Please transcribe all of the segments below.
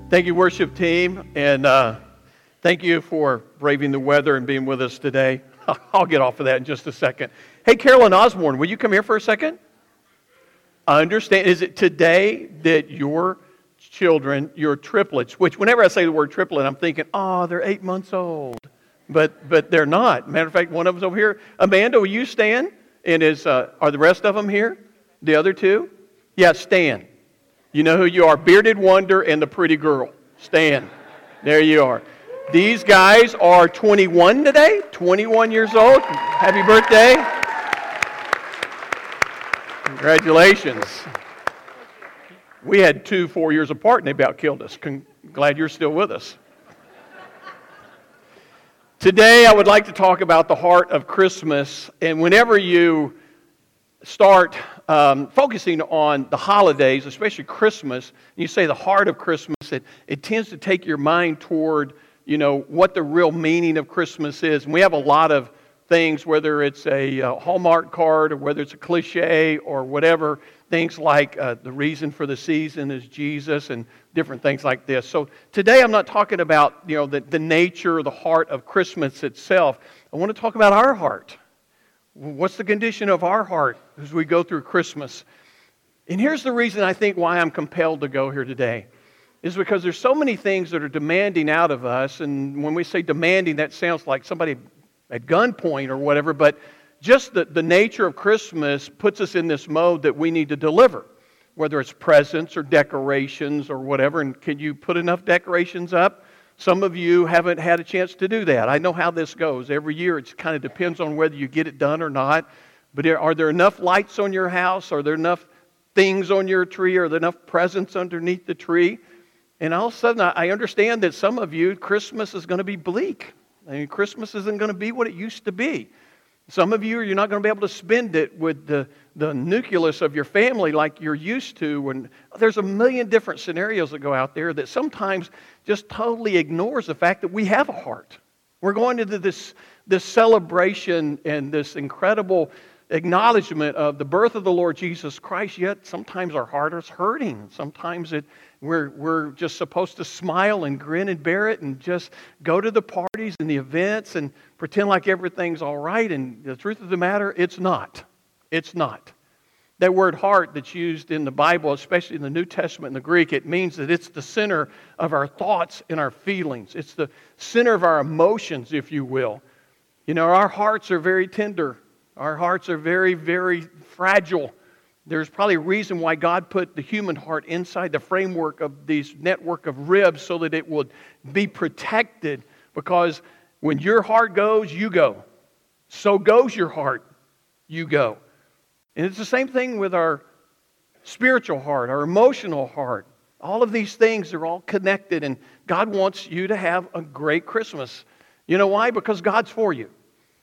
Thank you, worship team, and thank you for braving the weather and being with us today. I'll get off of that in just a second. Hey, Carolyn Osborne, will you come here for a second? I understand. Is it today that your children, your triplets, which whenever I say the word triplet, I'm thinking, oh, they're 8 months old. But they're not. Matter of fact, one of them's over here. Amanda, will you stand? And are the rest of them here? The other two? Yeah, stand. You know who you are. Bearded Wonder and the pretty girl. Stand. There you are. These guys are 21 today. 21 years old. Happy birthday. Congratulations. We had 2 4 years apart and they about killed us. Glad you're still with us. Today I would like to talk about the heart of Christmas. And whenever you start focusing on the holidays, especially Christmas, you say the heart of Christmas, it tends to take your mind toward, what the real meaning of Christmas is. And we have a lot of things, whether it's a Hallmark card or whether it's a cliche or whatever, things like the reason for the season is Jesus and different things like this. So today I'm not talking about, the nature, the heart of Christmas itself. I want to talk about our heart. What's the condition of our heart as we go through Christmas? And here's the reason I think why I'm compelled to go here today. Is because there's so many things that are demanding out of us. And when we say demanding, that sounds like somebody at gunpoint or whatever. But just the nature of Christmas puts us in this mode that we need to deliver. Whether it's presents or decorations or whatever. And can you put enough decorations up? Some of you haven't had a chance to do that. I know how this goes. Every year it kind of depends on whether you get it done or not. But are there enough lights on your house? Are there enough things on your tree? Are there enough presents underneath the tree? And all of a sudden I understand that some of you, Christmas is going to be bleak. I mean, Christmas isn't going to be what it used to be. Some of you, you're not going to be able to spend it with the nucleus of your family like you're used to. And there's a million different scenarios that go out there that sometimes just totally ignores the fact that we have a heart. We're going into this celebration and this incredible acknowledgement of the birth of the Lord Jesus Christ, yet sometimes our heart is hurting. Sometimes we're just supposed to smile and grin and bear it and just go to the parties and the events and pretend like everything's all right. And the truth of the matter, it's not. It's not. That word heart that's used in the Bible, especially in the New Testament in the Greek, it means that it's the center of our thoughts and our feelings. It's the center of our emotions, if you will. Our hearts are very tender. Our hearts are very, very fragile. There's probably a reason why God put the human heart inside the framework of these network of ribs so that it would be protected. Because when your heart goes, you go. So goes your heart, you go. And it's the same thing with our spiritual heart, our emotional heart. All of these things are all connected, and God wants you to have a great Christmas. You know why? Because God's for you.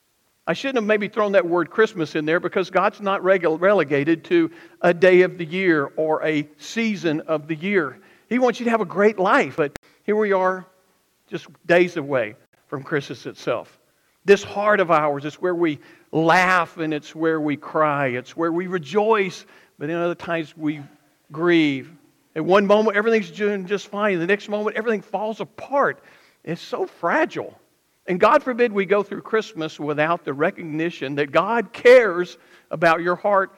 I shouldn't have maybe thrown that word Christmas in there because God's not relegated to a day of the year or a season of the year. He wants you to have a great life. But here we are, just days away from Christmas itself. This heart of ours is where we laugh and it's where we cry. It's where we rejoice, but in other times we grieve. At one moment, everything's doing just fine. The next moment, everything falls apart. It's so fragile. And God forbid we go through Christmas without the recognition that God cares about your heart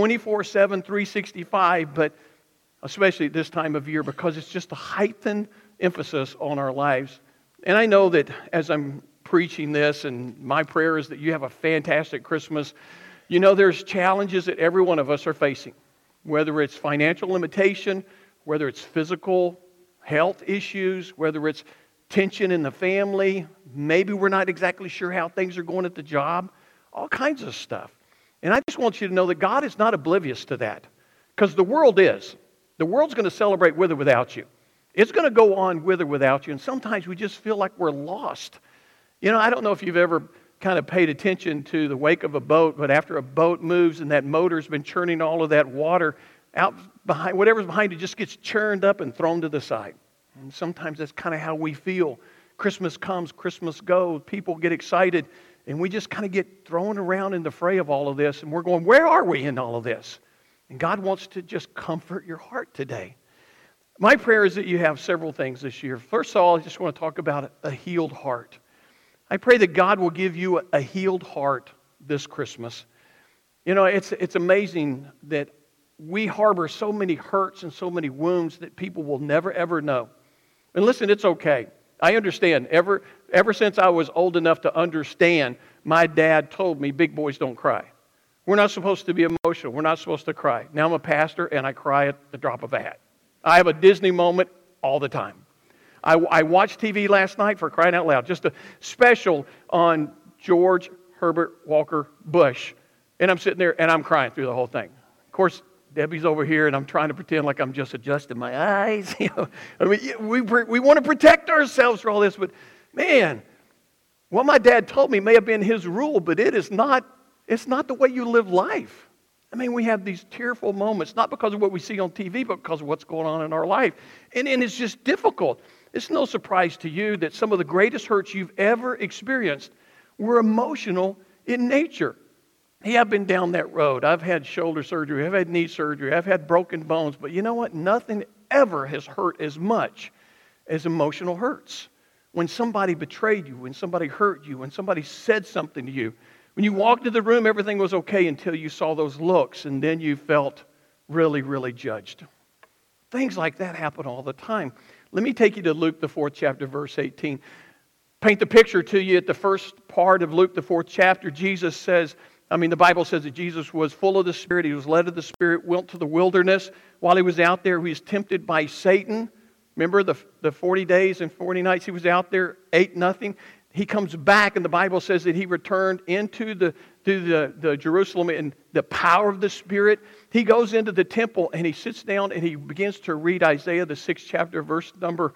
24/7, 365, but especially at this time of year because it's just a heightened emphasis on our lives. And I know that as I'm preaching this, and my prayer is that you have a fantastic Christmas, there's challenges that every one of us are facing, whether it's financial limitation, whether it's physical health issues, whether it's tension in the family, maybe we're not exactly sure how things are going at the job, all kinds of stuff. And I just want you to know that God is not oblivious to that, because the world is. The world's going to celebrate with or without you. It's going to go on with or without you, and sometimes we just feel like we're lost. I don't know if you've ever kind of paid attention to the wake of a boat, but after a boat moves and that motor's been churning all of that water out behind, whatever's behind it just gets churned up and thrown to the side. And sometimes that's kind of how we feel. Christmas comes, Christmas goes, people get excited, and we just kind of get thrown around in the fray of all of this, and we're going, where are we in all of this? And God wants to just comfort your heart today. My prayer is that you have several things this year. First of all, I just want to talk about a healed heart. I pray that God will give you a healed heart this Christmas. You know, it's amazing that we harbor so many hurts and so many wounds that people will never, ever know. And listen, it's okay. I understand. Ever since I was old enough to understand, my dad told me, big boys don't cry. We're not supposed to be emotional. We're not supposed to cry. Now I'm a pastor, and I cry at the drop of a hat. I have a Disney moment all the time. I watched TV last night, for crying out loud, just a special on George Herbert Walker Bush. And I'm sitting there, and I'm crying through the whole thing. Of course, Debbie's over here, and I'm trying to pretend like I'm just adjusting my eyes. You know, I mean, we want to protect ourselves for all this, but man, what my dad told me may have been his rule, but it's not the way you live life. I mean, we have these tearful moments, not because of what we see on TV, but because of what's going on in our life. And it's just difficult. It's no surprise to you that some of the greatest hurts you've ever experienced were emotional in nature. Hey, I've been down that road. I've had shoulder surgery. I've had knee surgery. I've had broken bones. But you know what? Nothing ever has hurt as much as emotional hurts. When somebody betrayed you, when somebody hurt you, when somebody said something to you. When you walked into the room, everything was okay until you saw those looks, and then you felt really, really judged. Things like that happen all the time. Let me take you to Luke, the 4th chapter, verse 18. Paint the picture to you at the first part of Luke, the 4th chapter. The Bible says that Jesus was full of the Spirit. He was led of the Spirit, went to the wilderness. While he was out there, he was tempted by Satan. Remember the 40 days and 40 nights he was out there, ate nothing. He comes back, and the Bible says that he returned into the Jerusalem in the power of the Spirit. He goes into the temple, and he sits down, and he begins to read Isaiah, the 6th chapter, verse number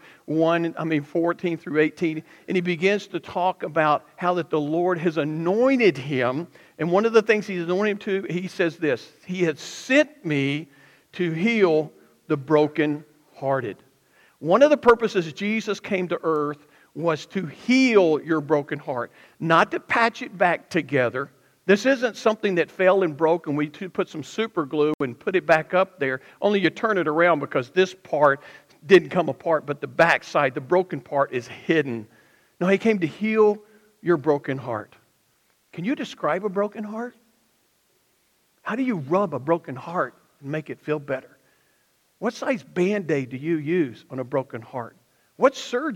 14 through 18. And he begins to talk about how that the Lord has anointed him. And one of the things he's anointed him to, he says this: He has sent me to heal the brokenhearted. One of the purposes Jesus came to earth was to heal your broken heart, not to patch it back together. This isn't something that fell and broke and we put some super glue and put it back up there, only you turn it around because this part didn't come apart, but the backside, the broken part, is hidden. No, he came to heal your broken heart. Can you describe a broken heart? How do you rub a broken heart and make it feel better? What size Band-Aid do you use on a broken heart? What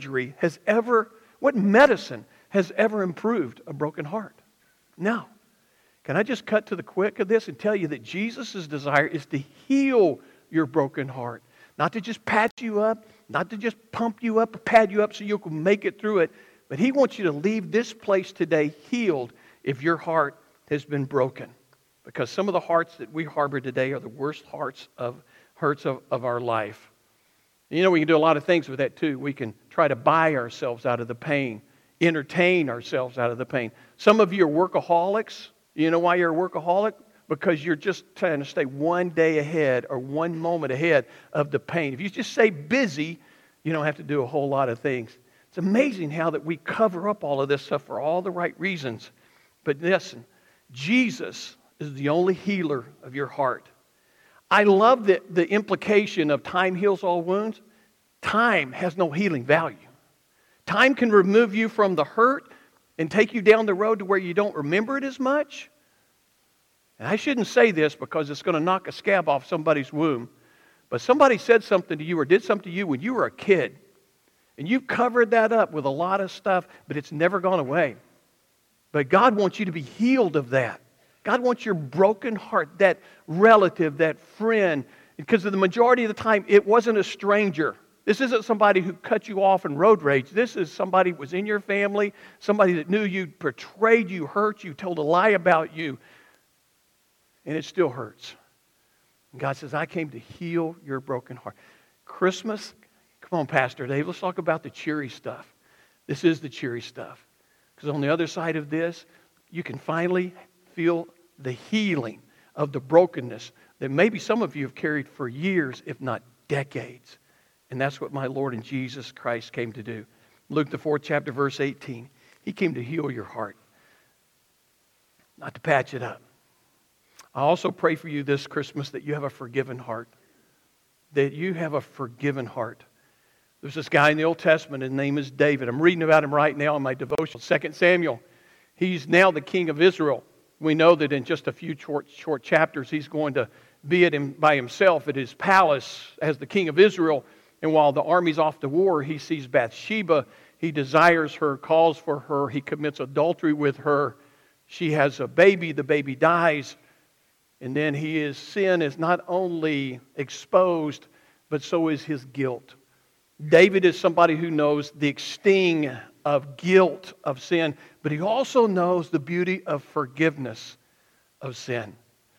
medicine has ever improved a broken heart? No. Can I just cut to the quick of this and tell you that Jesus' desire is to heal your broken heart. Not to just patch you up, not to just pump you up, pad you up so you can make it through it, but He wants you to leave this place today healed if your heart has been broken. Because some of the hearts that we harbor today are the worst hurts of our life. You know, we can do a lot of things with that too. We can try to buy ourselves out of the pain, entertain ourselves out of the pain. Some of you are workaholics. You know why you're a workaholic? Because you're just trying to stay one day ahead or one moment ahead of the pain. If you just stay busy, you don't have to do a whole lot of things. It's amazing how that we cover up all of this stuff for all the right reasons. But listen, Jesus is the only healer of your heart. I love the implication of time heals all wounds. Time has no healing value. Time can remove you from the hurt and take you down the road to where you don't remember it as much. And I shouldn't say this because it's going to knock a scab off somebody's womb. But somebody said something to you or did something to you when you were a kid. And you've covered that up with a lot of stuff, but it's never gone away. But God wants you to be healed of that. God wants your broken heart, that relative, that friend, because the majority of the time, it wasn't a stranger. This isn't somebody who cut you off in road rage. This is somebody who was in your family, somebody that knew you, betrayed you, hurt you, told a lie about you, and it still hurts. And God says, I came to heal your broken heart. Christmas, come on, Pastor Dave, let's talk about the cheery stuff. This is the cheery stuff. Because on the other side of this, you can finally feel the healing of the brokenness that maybe some of you have carried for years, if not decades. And that's what my Lord and Jesus Christ came to do. Luke, the 4th chapter, verse 18. He came to heal your heart, not to patch it up. I also pray for you this Christmas that you have a forgiven heart. that you have a forgiven heart. There's this guy in the Old Testament, his name is David. I'm reading about him right now in my devotional, 2 Samuel. He's now the king of Israel. We know that in just a few short chapters, he's going to be by himself at his palace as the king of Israel. And while the army's off to war, he sees Bathsheba. He desires her, calls for her. He commits adultery with her. She has a baby. The baby dies. And then his sin is not only exposed, but so is his guilt. David is somebody who knows the sting of guilt of sin, but he also knows the beauty of forgiveness of sin.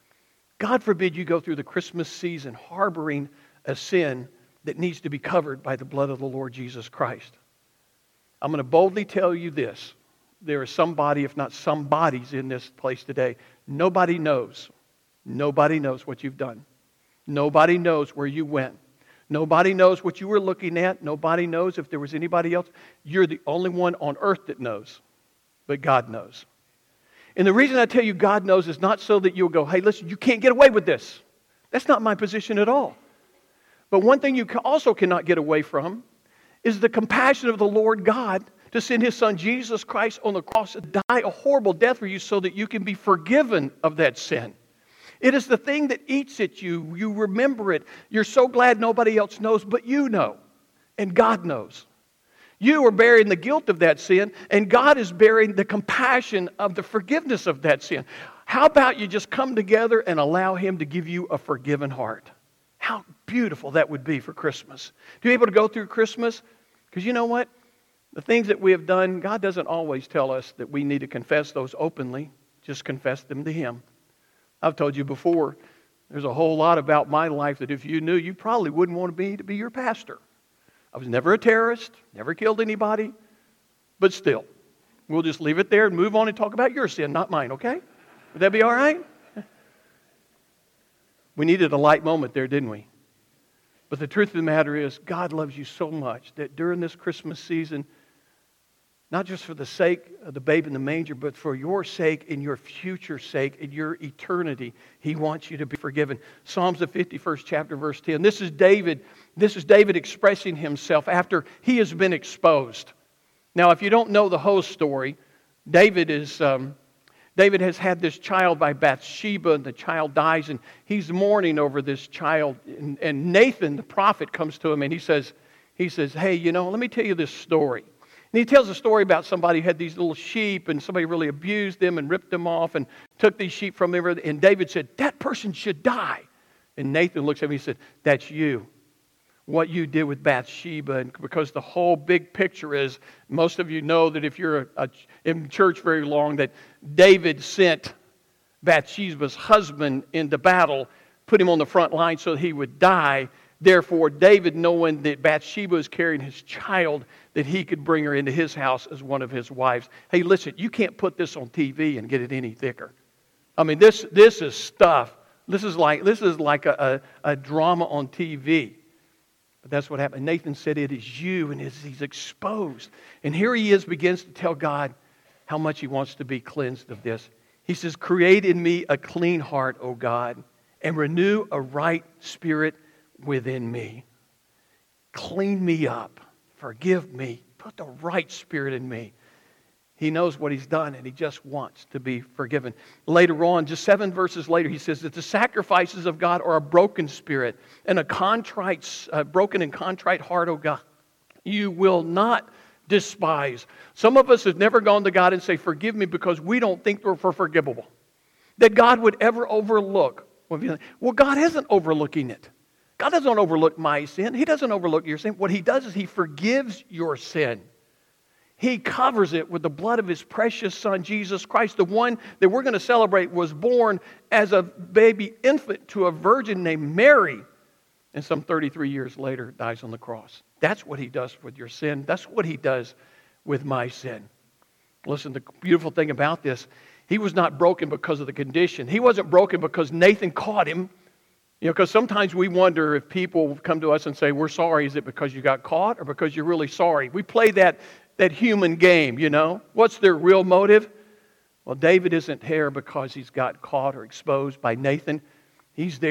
God forbid you go through the Christmas season harboring a sin that needs to be covered by the blood of the Lord Jesus Christ. I'm going to boldly tell you this. There is somebody, if not somebodies in this place today. Nobody knows. Nobody knows what you've done. Nobody knows where you went. Nobody knows what you were looking at. Nobody knows if there was anybody else. You're the only one on earth that knows. But God knows. And the reason I tell you God knows is not so that you'll go, hey, listen, you can't get away with this. That's not my position at all. But one thing you also cannot get away from is the compassion of the Lord God to send His Son Jesus Christ on the cross to die a horrible death for you so that you can be forgiven of that sin. It is the thing that eats at you. You remember it. You're so glad nobody else knows, but you know. And God knows. You are bearing the guilt of that sin, and God is bearing the compassion of the forgiveness of that sin. How about you just come together and allow Him to give you a forgiven heart? How beautiful that would be for Christmas. To be able to go through Christmas, because you know what? The things that we have done, God doesn't always tell us that we need to confess those openly. Just confess them to Him. I've told you before, there's a whole lot about my life that if you knew, you probably wouldn't want me to be your pastor. I was never a terrorist, never killed anybody, but still, we'll just leave it there and move on and talk about your sin, not mine, okay? Would that be all right? We needed a light moment there, didn't we? But the truth of the matter is, God loves you so much that during this Christmas season, not just for the sake of the babe in the manger, but for your sake and your future sake and your eternity, He wants you to be forgiven. Psalms the 51st chapter, verse 10. This is David expressing himself after he has been exposed. Now, if you don't know the whole story, David has had this child by Bathsheba, and the child dies, and he's mourning over this child. And Nathan, the prophet, comes to him, and he says, hey, let me tell you this story. And he tells a story about somebody who had these little sheep, and somebody really abused them and ripped them off and took these sheep from them. And David said, that person should die. And Nathan looks at him and he said, that's you. What you did with Bathsheba. And because the whole big picture is, most of you know that if you're in church very long, that David sent Bathsheba's husband into battle, put him on the front line so he would die. Therefore, David, knowing that Bathsheba was carrying his child, that he could bring her into his house as one of his wives. Hey, listen, you can't put this on TV and get it any thicker. I mean, this is stuff. This is like a drama on TV. But that's what happened. Nathan said, it is you, and he's exposed. And here he is, begins to tell God how much he wants to be cleansed of this. He says, create in me a clean heart, O God, and renew a right spirit within me. Clean me up. Forgive me. Put the right spirit in me. He knows what he's done, and he just wants to be forgiven. Later on, just 7 verses later, he says that the sacrifices of God are a broken spirit and a broken and contrite heart, O God. You will not despise. Some of us have never gone to God and say, forgive me, because we don't think we're forgivable. That God would ever overlook. Well, God isn't overlooking it. God doesn't overlook my sin. He doesn't overlook your sin. What He does is He forgives your sin. He covers it with the blood of His precious Son, Jesus Christ. The one that we're going to celebrate was born as a baby infant to a virgin named Mary. And some 33 years later, dies on the cross. That's what He does with your sin. That's what He does with my sin. Listen, the beautiful thing about this, He was not broken because of the condition. He wasn't broken because Nathan caught him. Because sometimes we wonder if people come to us and say, we're sorry, is it because you got caught or because you're really sorry? We play that human game, What's their real motive? Well, David isn't here because he's got caught or exposed by Nathan. He's there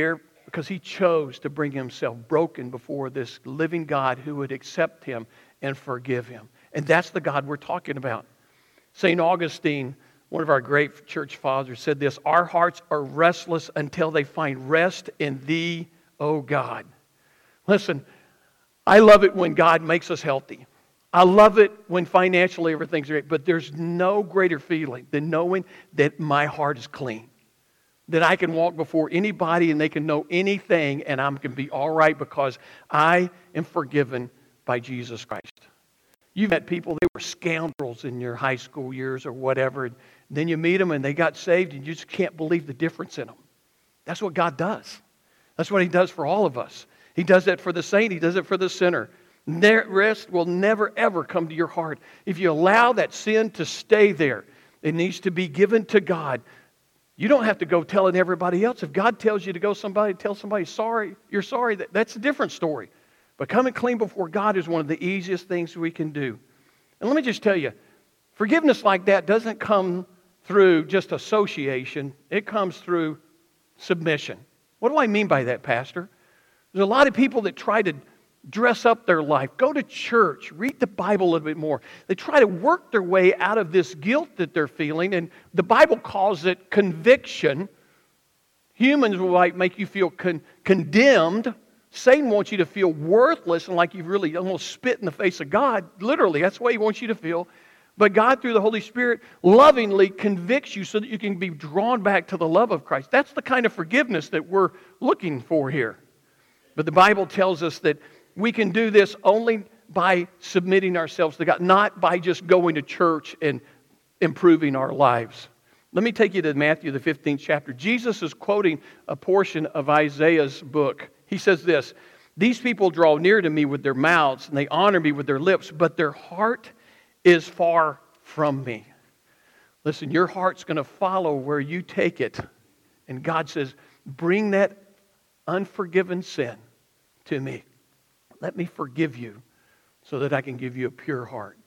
because he chose to bring himself broken before this living God who would accept him and forgive him. And that's the God we're talking about. St. Augustine, one of our great church fathers, said this: our hearts are restless until they find rest in Thee, O God. Listen, I love it when God makes us healthy. I love it when financially everything's great, but there's no greater feeling than knowing that my heart is clean. That I can walk before anybody and they can know anything and I can be all right because I am forgiven by Jesus Christ. You've met people, they were scoundrels in your high school years or whatever. And then you meet them and they got saved and you just can't believe the difference in them. That's what God does. That's what He does for all of us. He does that for the saint. He does it for the sinner. That rest will never, ever come to your heart. If you allow that sin to stay there, it needs to be given to God. You don't have to go telling everybody else. If God tells you to go tell somebody sorry, you're sorry, that's a different story. But coming clean before God is one of the easiest things we can do. And let me just tell you, forgiveness like that doesn't come through just association. It comes through submission. What do I mean by that, Pastor? There's a lot of people that try to dress up their life, go to church, read the Bible a little bit more. They try to work their way out of this guilt that they're feeling, and the Bible calls it conviction. Humans will make you feel condemned. Satan wants you to feel worthless and like you've really almost spit in the face of God. Literally, that's the way he wants you to feel. But God, through the Holy Spirit, lovingly convicts you so that you can be drawn back to the love of Christ. That's the kind of forgiveness that we're looking for here. But the Bible tells us that we can do this only by submitting ourselves to God, not by just going to church and improving our lives. Let me take you to Matthew, the 15th chapter. Jesus is quoting a portion of Isaiah's book. He says this: these people draw near to me with their mouths, and they honor me with their lips, but their heart is far from me. Listen, your heart's going to follow where you take it. And God says, bring that unforgiven sin to me. Let me forgive you so that I can give you a pure heart.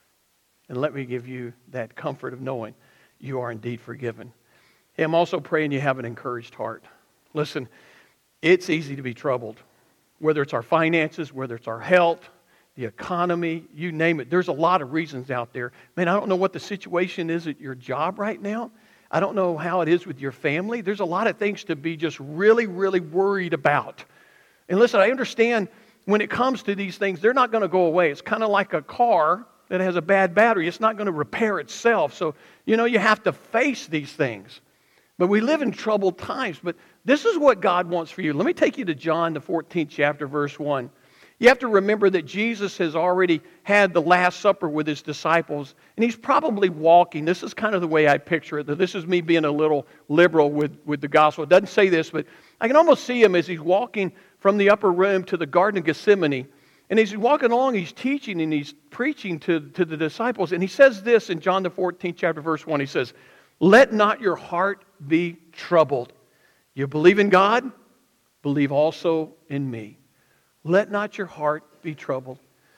And let me give you that comfort of knowing you are indeed forgiven. Hey, I'm also praying you have an encouraged heart. Listen, it's easy to be troubled. Whether it's our finances, whether it's our health, the economy, you name it. There's a lot of reasons out there. Man, I don't know what the situation is at your job right now. I don't know how it is with your family. There's a lot of things to be just really, really worried about. And listen, I understand when it comes to these things, they're not going to go away. It's kind of like a car that has a bad battery. It's not going to repair itself. So, you have to face these things. But we live in troubled times. But this is what God wants for you. Let me take you to John, the 14th chapter, verse 1. You have to remember that Jesus has already had the Last Supper with His disciples, and He's probably walking. This is kind of the way I picture it. This is me being a little liberal with the gospel. It doesn't say this, but I can almost see Him as He's walking from the upper room to the Garden of Gethsemane. And as He's walking along, He's teaching and He's preaching to the disciples. And He says this in John, the 14th chapter, verse 1. He says, let not your heart be troubled. You believe in God? Believe also in me. Let not your heart be troubled.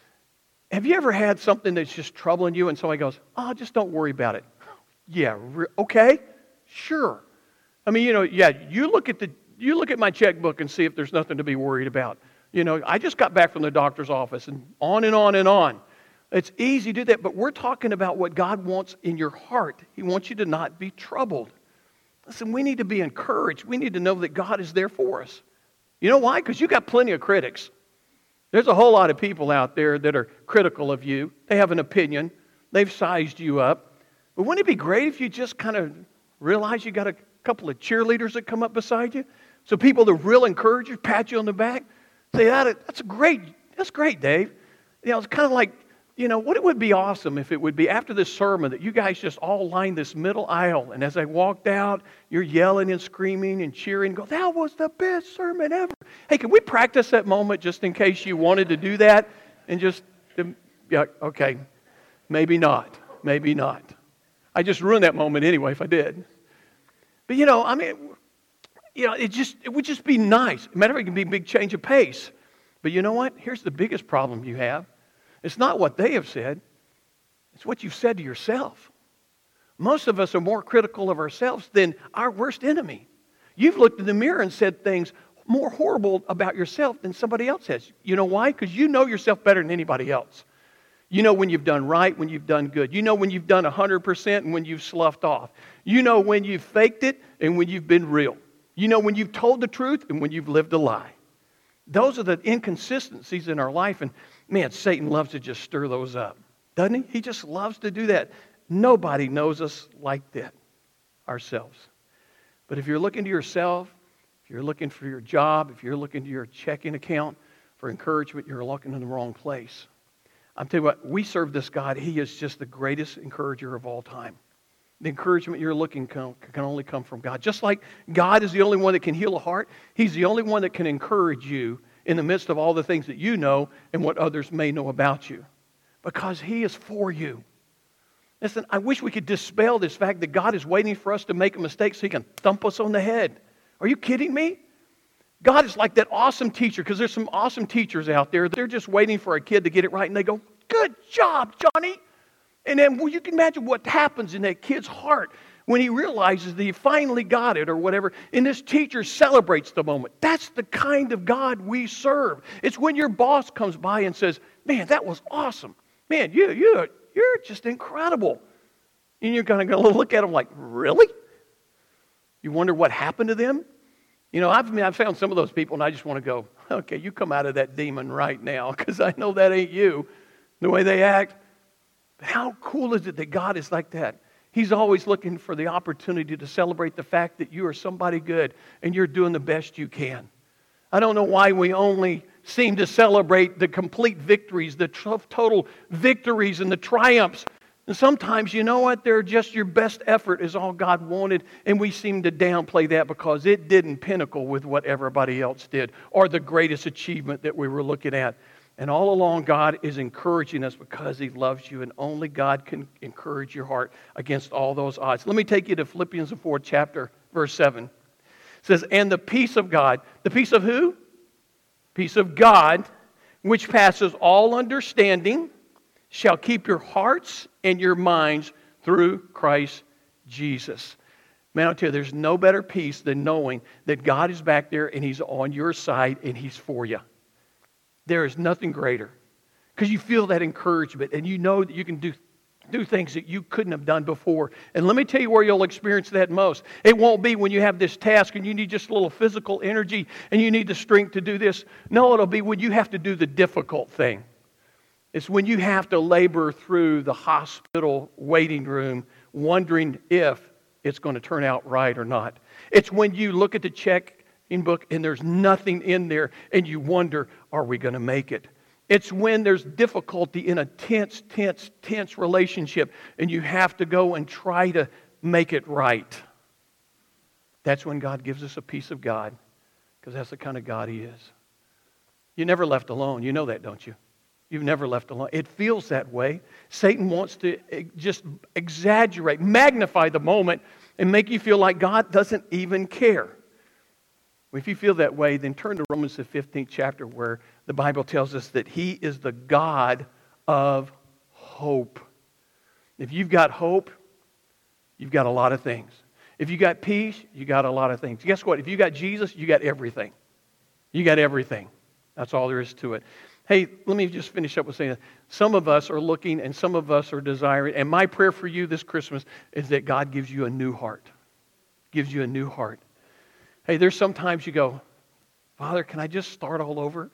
Have you ever had something that's just troubling you and somebody goes, just don't worry about it? Yeah, okay, sure. I mean, you look at my checkbook and see if there's nothing to be worried about. I just got back from the doctor's office and on and on and on. It's easy to do that, but we're talking about what God wants in your heart. He wants you to not be troubled. Listen, we need to be encouraged. We need to know that God is there for us. You know why? Because you got plenty of critics. There's a whole lot of people out there that are critical of you. They have an opinion. They've sized you up. But wouldn't it be great if you just kind of realize you got a couple of cheerleaders that come up beside you? So people that real encourage you, pat you on the back, say, that's great, Dave. It's kind of like, what it would be awesome if it would be after this sermon that you guys just all line this middle aisle, and as I walked out, you're yelling and screaming and cheering, go, that was the best sermon ever. Hey, can we practice that moment just in case you wanted to do that? And just, yeah, okay, maybe not. I just ruined that moment anyway if I did. But it would just be nice. Matter of fact, it can be a big change of pace. But you know what? Here's the biggest problem you have. It's not what they have said. It's what you've said to yourself. Most of us are more critical of ourselves than our worst enemy. You've looked in the mirror and said things more horrible about yourself than somebody else has. You know why? Because you know yourself better than anybody else. You know when you've done right, when you've done good. You know when you've done 100% and when you've sloughed off. You know when you've faked it and when you've been real. You know when you've told the truth and when you've lived a lie. Those are the inconsistencies in our life. And man, Satan loves to just stir those up. Doesn't he? He just loves to do that. Nobody knows us like that ourselves. But if you're looking to yourself, if you're looking for your job, if you're looking to your checking account for encouragement, you're looking in the wrong place. I'm telling you what, we serve this God. He is just the greatest encourager of all time. The encouragement you're looking can only come from God. Just like God is the only one that can heal a heart, He's the only one that can encourage you in the midst of all the things that you know and what others may know about you. Because He is for you. Listen, I wish we could dispel this fact that God is waiting for us to make a mistake so He can thump us on the head. Are you kidding me? God is like that awesome teacher, because there's some awesome teachers out there. They're just waiting for a kid to get it right, and they go, "Good job, Johnny." And then you can imagine what happens in that kid's heart when he realizes that he finally got it or whatever. And this teacher celebrates the moment. That's the kind of God we serve. It's when your boss comes by and says, "Man, that was awesome. Man, you're just incredible." And you're going to look at them like, "Really?" You wonder what happened to them? You know, I've found some of those people, and I just want to go, "Okay, you come out of that demon right now, because I know that ain't you, the way they act." But how cool is it that God is like that? He's always looking for the opportunity to celebrate the fact that you are somebody good and you're doing the best you can. I don't know why we only seem to celebrate the complete victories, the total victories and the triumphs. And sometimes, you know what, they're just your best effort is all God wanted, and we seem to downplay that because it didn't pinnacle with what everybody else did or the greatest achievement that we were looking at. And all along, God is encouraging us because He loves you, and only God can encourage your heart against all those odds. Let me take you to Philippians, the 4th chapter, verse 7. It says, "And the peace of God," the peace of who? Peace of God, which passes all understanding, shall keep your hearts and your minds through Christ Jesus. Man, I'll tell you, there's no better peace than knowing that God is back there and He's on your side and He's for you. There is nothing greater. Because you feel that encouragement and you know that you can do things that you couldn't have done before. And let me tell you where you'll experience that most. It won't be when you have this task and you need just a little physical energy and you need the strength to do this. No, it'll be when you have to do the difficult thing. It's when you have to labor through the hospital waiting room wondering if it's going to turn out right or not. It's when you look at the check-in book and there's nothing in there and you wonder, are we going to make it? It's when there's difficulty in a tense relationship and you have to go and try to make it right. That's when God gives us a peace of God, because that's the kind of God He is. You're never left alone. You know that, don't you? You've never left alone. It feels that way. Satan wants to just exaggerate, magnify the moment and make you feel like God doesn't even care. If you feel that way, then turn to Romans the 15th chapter, where the Bible tells us that He is the God of hope. If you've got hope, you've got a lot of things. If you got peace, you got a lot of things. Guess what? If you got Jesus, you got everything. You got everything. That's all there is to it. Hey, let me just finish up with saying that some of us are looking and some of us are desiring, and my prayer for you this Christmas is that God gives you a new heart. Gives you a new heart. Hey, there's sometimes you go, "Father, can I just start all over?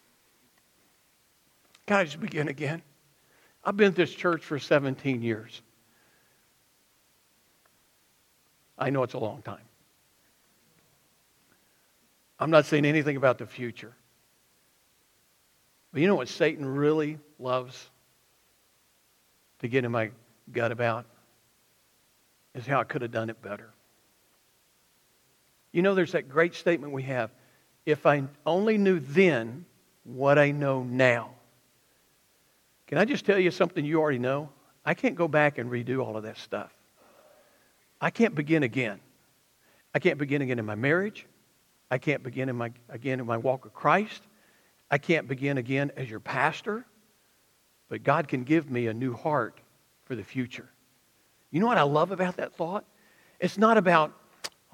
Can I just begin again? I've been at this church for 17 years. I know it's a long time. I'm not saying anything about the future. But you know what Satan really loves to get in my gut about? Is how I could have done it better. You know, there's that great statement we have, if I only knew then what I know now. Can I just tell you something you already know? I can't go back and redo all of that stuff. I can't begin again. I can't begin again in my marriage. I can't begin in my walk with Christ. I can't begin again as your pastor. But God can give me a new heart for the future. You know what I love about that thought? It's not about,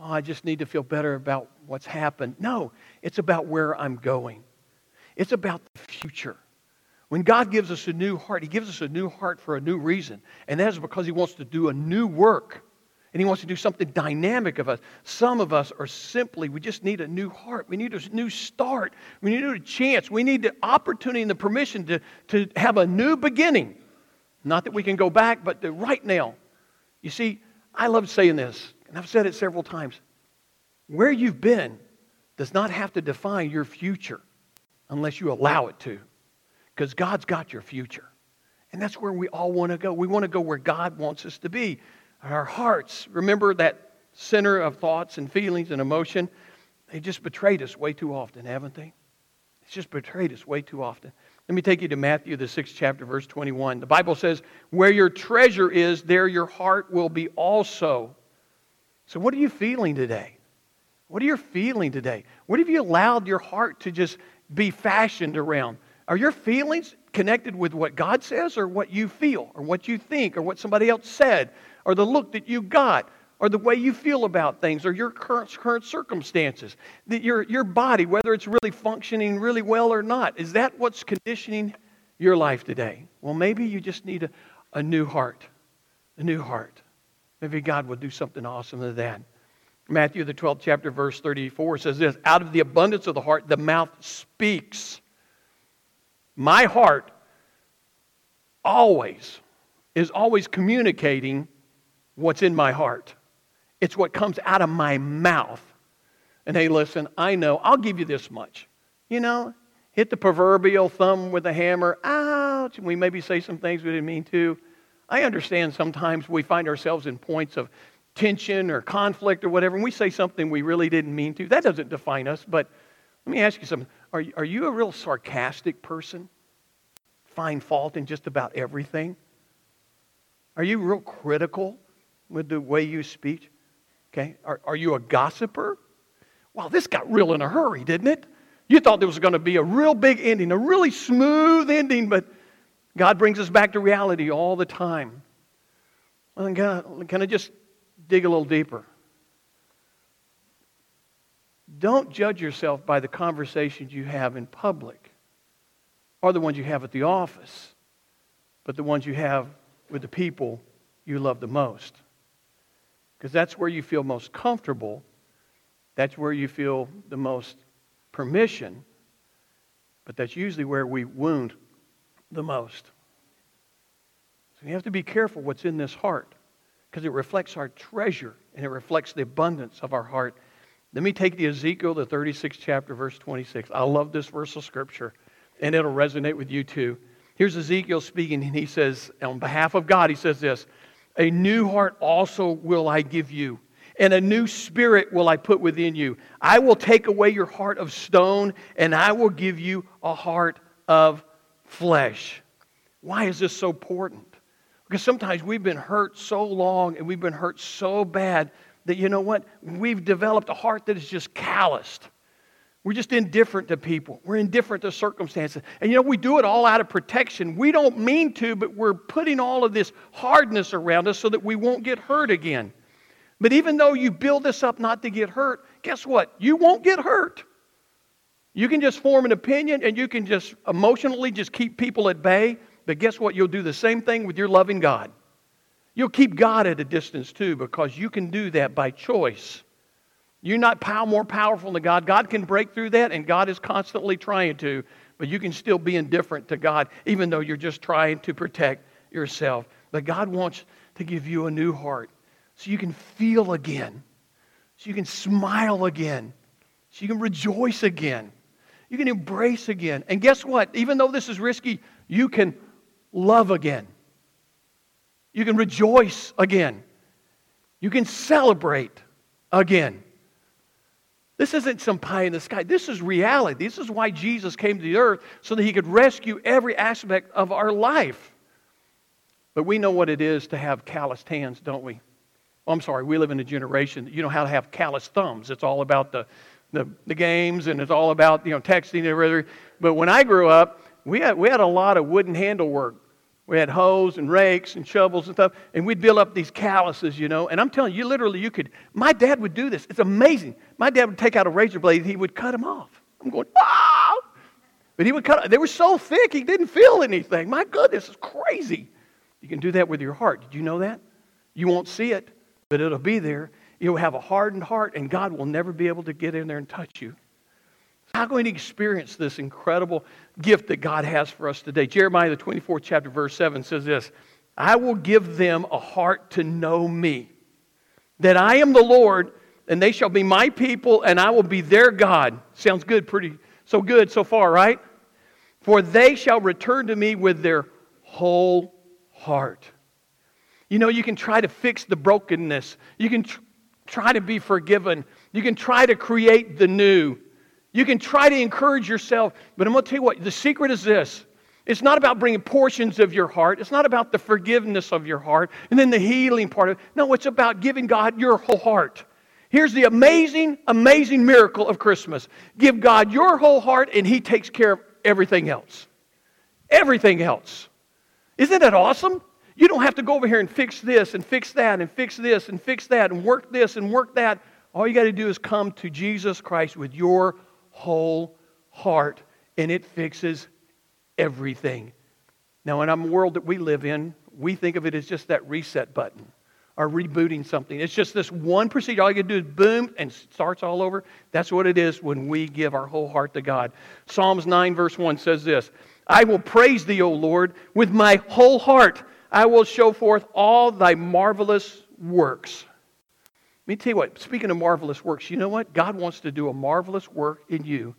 I just need to feel better about what's happened. No, it's about where I'm going. It's about the future. When God gives us a new heart, He gives us a new heart for a new reason. And that is because He wants to do a new work. And He wants to do something dynamic of us. Some of us are simply, we just need a new heart. We need a new start. We need a chance. We need the opportunity and the permission to have a new beginning. Not that we can go back, but right now. You see, I love saying this, and I've said it several times. Where you've been does not have to define your future unless you allow it to. Because God's got your future. And that's where we all want to go. We want to go where God wants us to be. Our hearts, remember that center of thoughts and feelings and emotion? They just betrayed us way too often, haven't they? It's just betrayed us way too often. Let me take you to Matthew, the 6th chapter, verse 21. The Bible says, where your treasure is, there your heart will be also. So what are you feeling today? What are you feeling today? What have you allowed your heart to just be fashioned around? Are your feelings connected with what God says or what you feel or what you think or what somebody else said or the look that you got or the way you feel about things or your current circumstances? That your body, whether it's really functioning really well or not, is that what's conditioning your life today? Well, maybe you just need a new heart. A new heart. Maybe God will do something awesome to that. Matthew, the 12th chapter, verse 34 says this, out of the abundance of the heart, the mouth speaks. My heart is always communicating what's in my heart. It's what comes out of my mouth. And hey, listen, I know, I'll give you this much. You know, hit the proverbial thumb with a hammer. Ouch. And we maybe say some things we didn't mean to. I understand sometimes we find ourselves in points of tension or conflict or whatever, and we say something we really didn't mean to. That doesn't define us, but let me ask you something. Are you a real sarcastic person? Find fault in just about everything? Are you real critical with the way you speak? Okay. Are you a gossiper? Wow, this got real in a hurry, didn't it? You thought there was going to be a real big ending, a really smooth ending, but God brings us back to reality all the time. Well, can I just dig a little deeper? Don't judge yourself by the conversations you have in public or the ones you have at the office, but the ones you have with the people you love the most. Because that's where you feel most comfortable. That's where you feel the most permission. But that's usually where we wound the most. So you have to be careful what's in this heart, because it reflects our treasure and it reflects the abundance of our heart. Let me take the Ezekiel, the 36th chapter, verse 26. I love this verse of Scripture, and it'll resonate with you too. Here's Ezekiel speaking, and he says, on behalf of God, he says this, a new heart also will I give you, and a new spirit will I put within you. I will take away your heart of stone, and I will give you a heart of flesh. Why is this so important? Because sometimes we've been hurt so long and we've been hurt so bad that, you know what? We've developed a heart that is just calloused. We're just indifferent to people. We're indifferent to circumstances. And you know, we do it all out of protection. We don't mean to, but we're putting all of this hardness around us so that we won't get hurt again. But even though you build this up not to get hurt, guess what? You won't get hurt. You can just form an opinion and you can just emotionally just keep people at bay. But guess what? You'll do the same thing with your loving God. You'll keep God at a distance too, because you can do that by choice. You're not more powerful than God. God can break through that, and God is constantly trying to. But you can still be indifferent to God, even though you're just trying to protect yourself. But God wants to give you a new heart so you can feel again, so you can smile again, so you can rejoice again, you can embrace again. And guess what? Even though this is risky, you can love again. You can rejoice again. You can celebrate again. This isn't some pie in the sky. This is reality. This is why Jesus came to the earth, so that He could rescue every aspect of our life. But we know what it is to have calloused hands, don't we? Oh, I'm sorry, we live in a generation that you know how to have calloused thumbs. It's all about the games, and it's all about texting and everything. But when I grew up, we had a lot of wooden handle work We had hoes and rakes and shovels and stuff, and we'd build up these calluses, you know. And I'm telling you, literally, my dad would do this. It's amazing. My dad would take out a razor blade, he would cut them off. I'm going, ah! But he would cut, they were so thick, he didn't feel anything. My goodness, it's crazy. You can do that with your heart. Did you know that? You won't see it, but it'll be there. You'll have a hardened heart, and God will never be able to get in there and touch you. How can we experience this incredible gift that God has for us today? Jeremiah, the 24th chapter, verse 7 says this, I will give them a heart to know me, that I am the Lord, and they shall be my people, and I will be their God. Sounds good, good so far, right? For they shall return to me with their whole heart. You know, you can try to fix the brokenness. You can try to be forgiven. You can try to create the new. You can try to encourage yourself, but I'm going to tell you what, the secret is this. It's not about bringing portions of your heart. It's not about the forgiveness of your heart and then the healing part of it. No, it's about giving God your whole heart. Here's the amazing, amazing miracle of Christmas. Give God your whole heart and He takes care of everything else. Everything else. Isn't that awesome? You don't have to go over here and fix this and fix that and fix this and fix that and work this and work that. All you got to do is come to Jesus Christ with your whole heart, and it fixes everything. Now, in our world that we live in, we think of it as just that reset button or rebooting something. It's just this one procedure. All you got to do is boom, and it starts all over. That's what it is when we give our whole heart to God. Psalms 9, verse 1 says this, I will praise Thee, O Lord, with my whole heart. I will show forth all Thy marvelous works. Let me tell you what, speaking of marvelous works, you know what? God wants to do a marvelous work in you,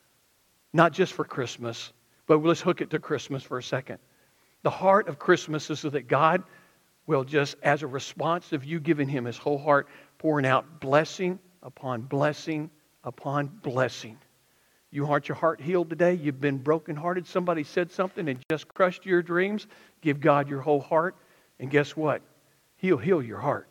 not just for Christmas, but let's hook it to Christmas for a second. The heart of Christmas is so that God will just, as a response of you giving Him His whole heart, pouring out blessing upon blessing upon blessing. You want your heart healed today? You've been brokenhearted. Somebody said something and just crushed your dreams. Give God your whole heart, and guess what? He'll heal your heart.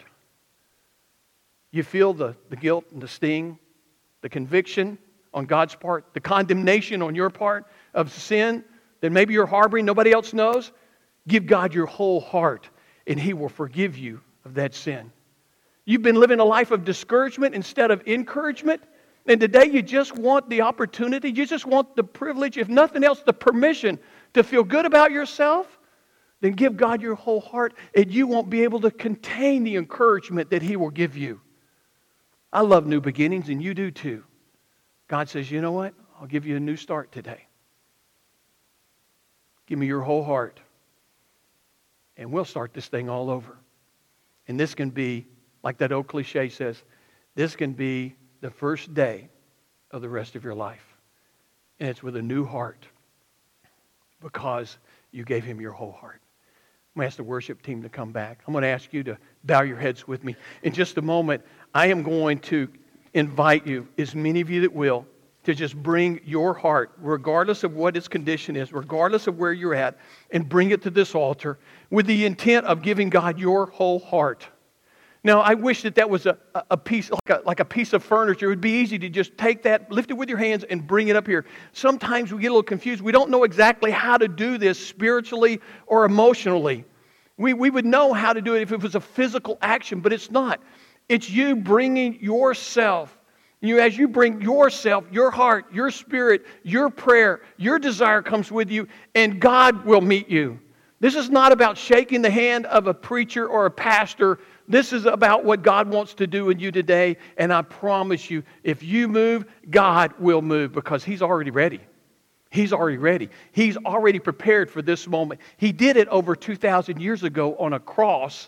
You feel the guilt and the sting, the conviction on God's part, the condemnation on your part of sin that maybe you're harboring, nobody else knows. Give God your whole heart, and He will forgive you of that sin. You've been living a life of discouragement instead of encouragement, and today you just want the opportunity, you just want the privilege, if nothing else, the permission to feel good about yourself. Then give God your whole heart, and you won't be able to contain the encouragement that He will give you. I love new beginnings, and you do too. God says, you know what? I'll give you a new start today. Give me your whole heart, and we'll start this thing all over. And this can be, like that old cliche says, this can be the first day of the rest of your life. And it's with a new heart because you gave Him your whole heart. I'm going to ask the worship team to come back. I'm going to ask you to bow your heads with me. In just a moment, I am going to invite you, as many of you that will, to just bring your heart, regardless of what its condition is, regardless of where you're at, and bring it to this altar with the intent of giving God your whole heart. Now, I wish that was a piece, like a piece of furniture. It would be easy to just take that, lift it with your hands, and bring it up here. Sometimes we get a little confused. We don't know exactly how to do this spiritually or emotionally. We would know how to do it if it was a physical action, but it's not. It's you bringing yourself. As you bring yourself, your heart, your spirit, your prayer, your desire comes with you, and God will meet you. This is not about shaking the hand of a preacher or a pastor. This is about what God wants to do in you today, and I promise you, if you move, God will move because He's already ready. He's already ready. He's already prepared for this moment. He did it over 2,000 years ago on a cross,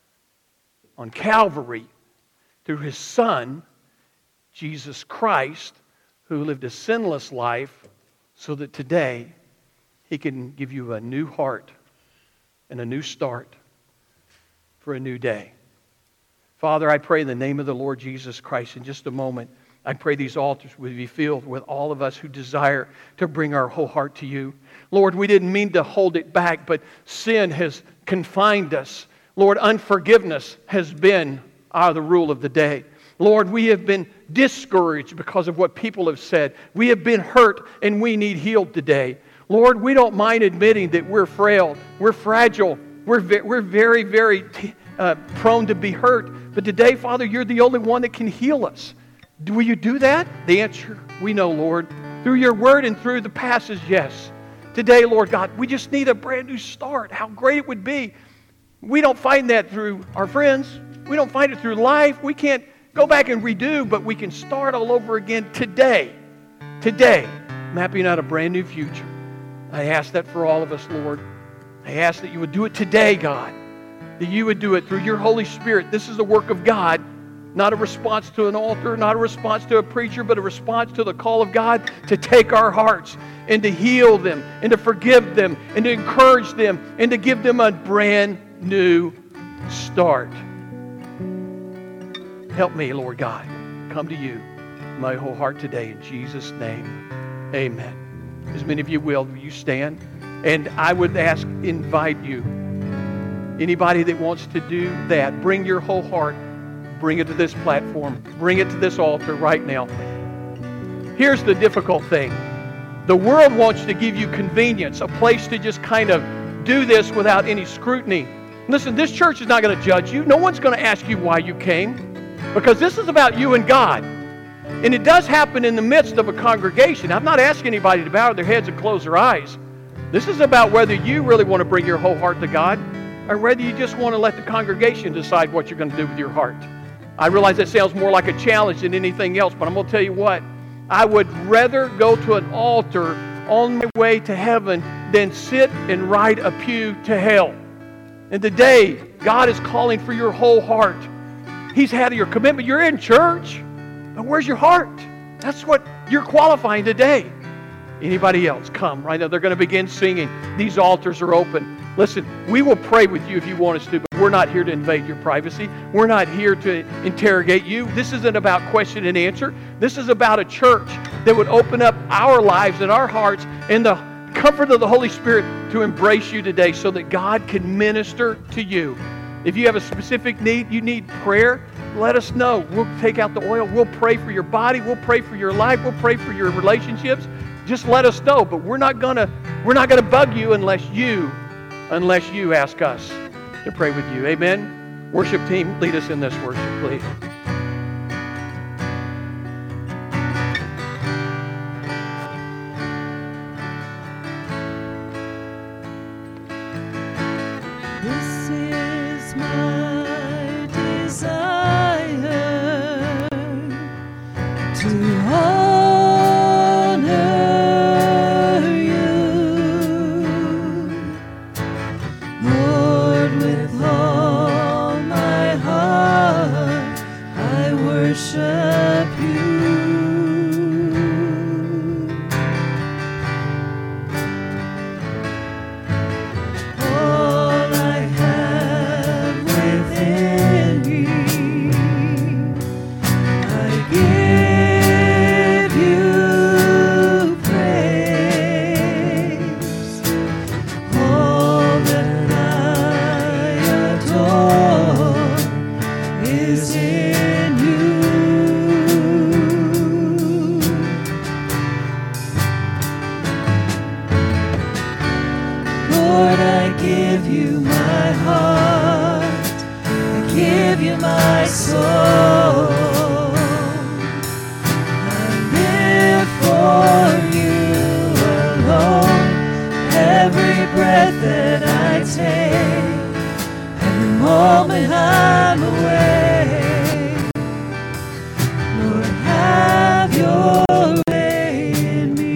on Calvary, through His Son, Jesus Christ, who lived a sinless life so that today He can give you a new heart and a new start for a new day. Father, I pray in the name of the Lord Jesus Christ, in just a moment, I pray these altars would be filled with all of us who desire to bring our whole heart to You. Lord, we didn't mean to hold it back, but sin has confined us. Lord, unforgiveness has been the rule of the day. Lord, we have been discouraged because of what people have said. We have been hurt and we need healed today. Lord, we don't mind admitting that we're frail, we're fragile, we're very, very prone to be hurt. But today, Father, you're the only one that can heal us. Will you do that? The answer, we know, Lord. Through your word and through the passage, yes. Today, Lord God, we just need a brand new start. How great it would be. We don't find that through our friends. We don't find it through life. We can't go back and redo, but we can start all over again today. Today, mapping out a brand new future. I ask that for all of us, Lord. I ask that you would do it today, God. That you would do it through your Holy Spirit. This is the work of God, not a response to an altar, not a response to a preacher, but a response to the call of God to take our hearts and to heal them and to forgive them and to encourage them and to give them a brand new start. Help me, Lord God, come to you, my whole heart today in Jesus' name. Amen. As many of you will you stand? And I would invite you, anybody that wants to do that, bring your whole heart, bring it to this platform, bring it to this altar right now. Here's the difficult thing. The world wants to give you convenience, a place to just kind of do this without any scrutiny. Listen, this church is not going to judge you. No one's going to ask you why you came, because this is about you and God. And it does happen in the midst of a congregation. I'm not asking anybody to bow their heads and close their eyes. This is about whether you really want to bring your whole heart to God or whether you just want to let the congregation decide what you're going to do with your heart. I realize that sounds more like a challenge than anything else, but I'm going to tell you what. I would rather go to an altar on my way to heaven than sit and ride a pew to hell. And today, God is calling for your whole heart. He's had your commitment. You're in church, but where's your heart? That's what you're qualifying today. Anybody else? Come right now. They're going to begin singing. These altars are open. Listen, we will pray with you if you want us to, but we're not here to invade your privacy. We're not here to interrogate you. This isn't about question and answer. This is about a church that would open up our lives and our hearts in the comfort of the Holy Spirit to embrace you today so that God can minister to you. If you have a specific need, you need prayer, let us know. We'll take out the oil. We'll pray for your body. We'll pray for your life. We'll pray for your relationships. Just let us know. But we're not gonna bug you unless you ask us to pray with you. Amen. Worship team, lead us in this worship, please. This is my desire to honor you, Lord, with all my heart I worship you. All I have within me, I give you praise. All that I adore is in you. Lord, I give you my heart, I give you my soul. I live for you alone. Every breath that I take, every moment I'm away, Lord, have your way in me.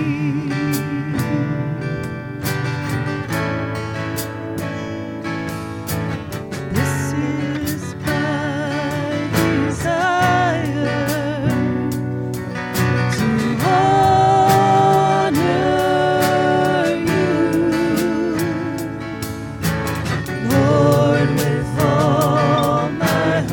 This is my desire to honor you, Lord, with all my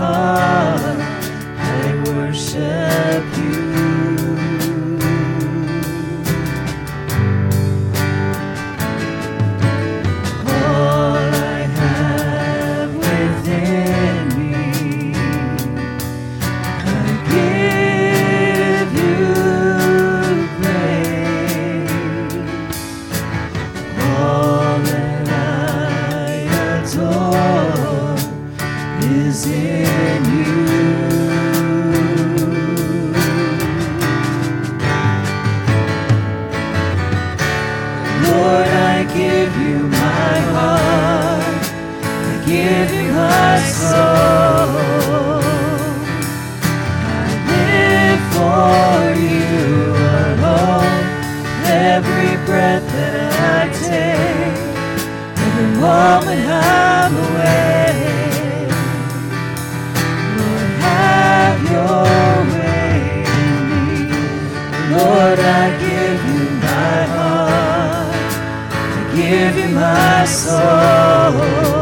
moment I'm away, Lord, have your way in me. Lord, I give you my heart, I give you my soul.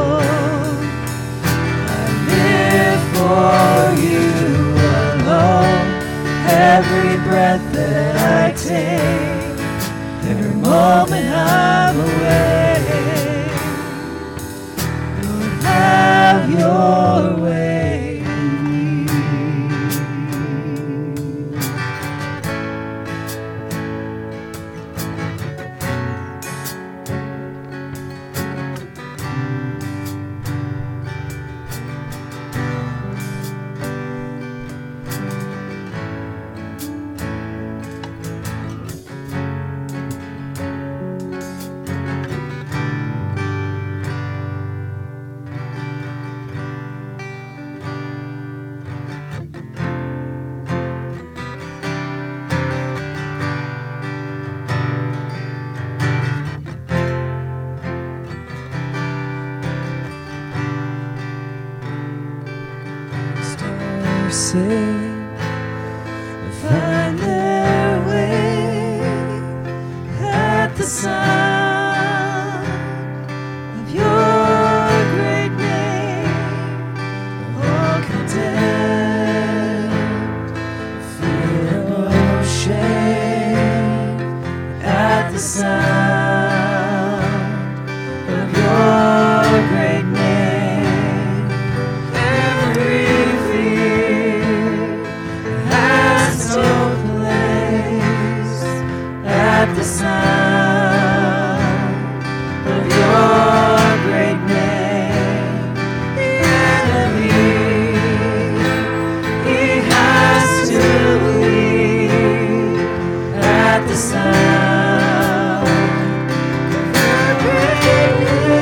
I live for you alone. Every breath that I take, every moment I'm away, Lord, have your way in me. Sing, find their way at the sound of your great name. All condemned, fear no shame at the sound of your great name. The sound of your great name, the enemy, he has to leave at the sound of your great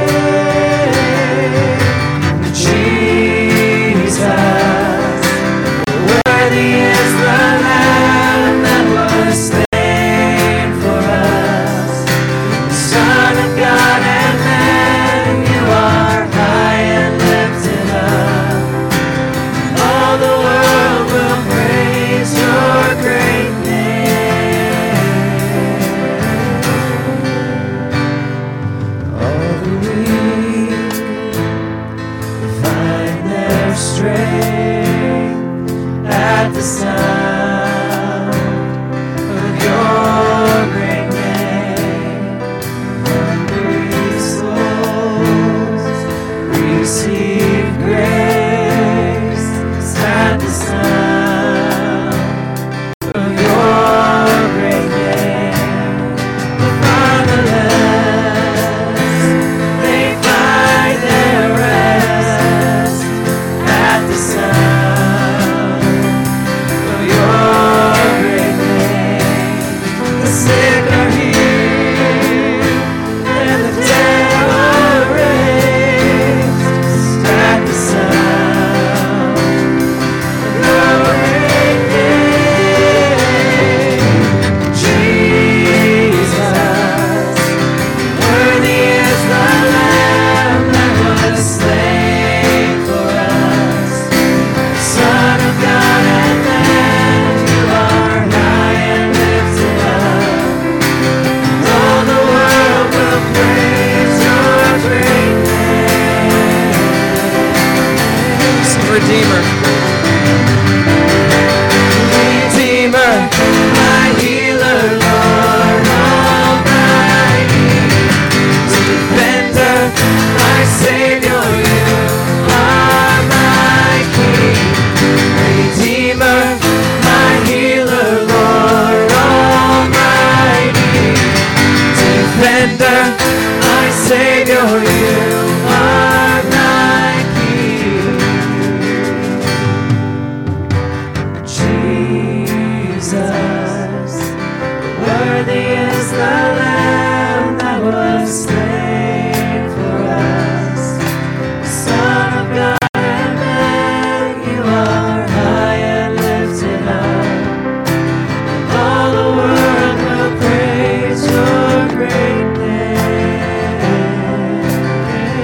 name. Jesus, worthy is the Lamb that was slain. The sound of your great name, hungry souls receive grace at the sound of your great name. The fatherless, they find their rest at the sound. Redeemer, my healer, Lord Almighty, defender, my Savior, you are my King. Redeemer, my healer, Lord Almighty, defender, my Savior, you are my King. Jesus, worthy is the Lamb that was slain for us. Son of God and man, you are high and lifted up. All the world will praise your great name.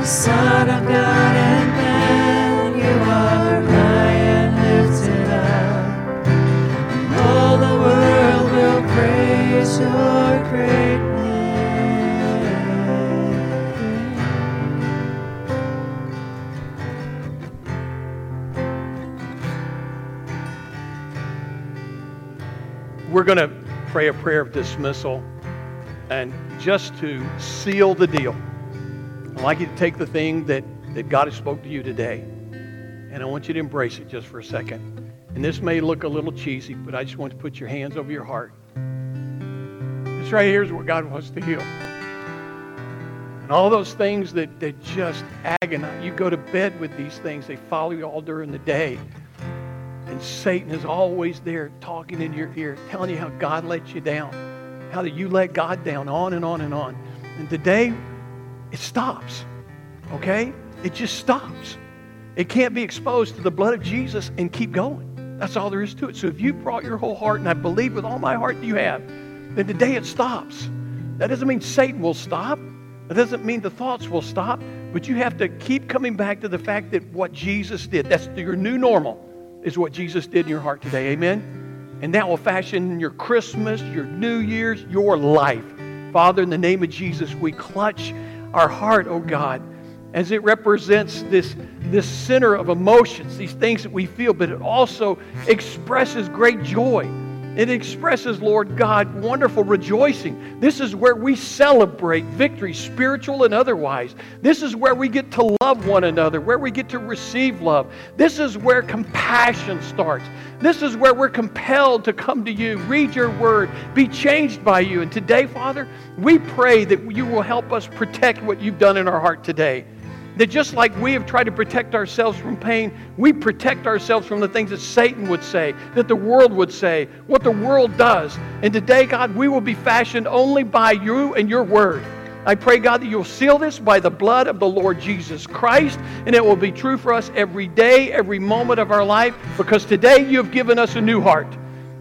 Son of God and man, you are high and lifted up. All the world will praise your great name. We're going to pray a prayer of dismissal, and just to seal the deal, I'd like you to take the thing that God has spoke to you today, and I want you to embrace it just for a second. And this may look a little cheesy, but I just want to put your hands over your heart. This right here is what God wants to heal. And all those things that just agonize, you go to bed with these things, they follow you all during the day. And Satan is always there talking in your ear, telling you how God let you down, how that you let God down, on and on and on. And today, it stops, okay? It just stops. It can't be exposed to the blood of Jesus and keep going. That's all there is to it. So if you brought your whole heart, and I believe with all my heart that you have, then today it stops. That doesn't mean Satan will stop. That doesn't mean the thoughts will stop. But you have to keep coming back to the fact that what Jesus did, that's your new normal, is what Jesus did in your heart today. Amen? And that will fashion your Christmas, your New Year's, your life. Father, in the name of Jesus, we clutch our heart, oh God, as it represents this center of emotions, these things that we feel, but it also expresses great joy. It expresses, Lord God, wonderful rejoicing. This is where we celebrate victory, spiritual and otherwise. This is where we get to love one another, where we get to receive love. This is where compassion starts. This is where we're compelled to come to you, read your word, be changed by you. And today, Father, we pray that you will help us protect what you've done in our heart today. That just like we have tried to protect ourselves from pain, we protect ourselves from the things that Satan would say, that the world would say, what the world does. And today, God, we will be fashioned only by you and your word. I pray, God, that you'll seal this by the blood of the Lord Jesus Christ, and it will be true for us every day, every moment of our life, because today you have given us a new heart,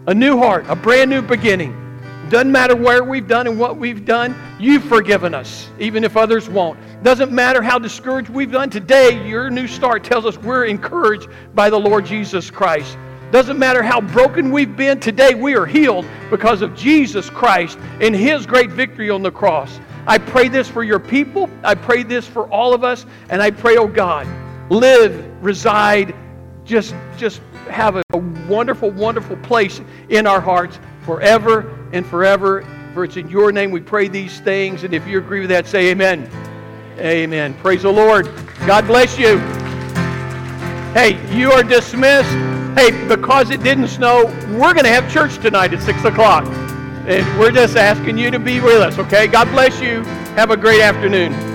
a brand new beginning. Doesn't matter where we've done and what we've done, you've forgiven us, even if others won't. Doesn't matter how discouraged we've done. Today, your new start tells us we're encouraged by the Lord Jesus Christ. Doesn't matter how broken we've been. Today, we are healed because of Jesus Christ and His great victory on the cross. I pray this for your people. I pray this for all of us. And I pray, oh God, live, reside, just have a wonderful, wonderful place in our hearts forever and forever. For it's in your name we pray these things. And if you agree with that, say amen. Amen. Praise the Lord. God bless you. Hey, you are dismissed. Hey, because it didn't snow, we're going to have church tonight at 6 o'clock. And we're just asking you to be with us, okay? God bless you. Have a great afternoon.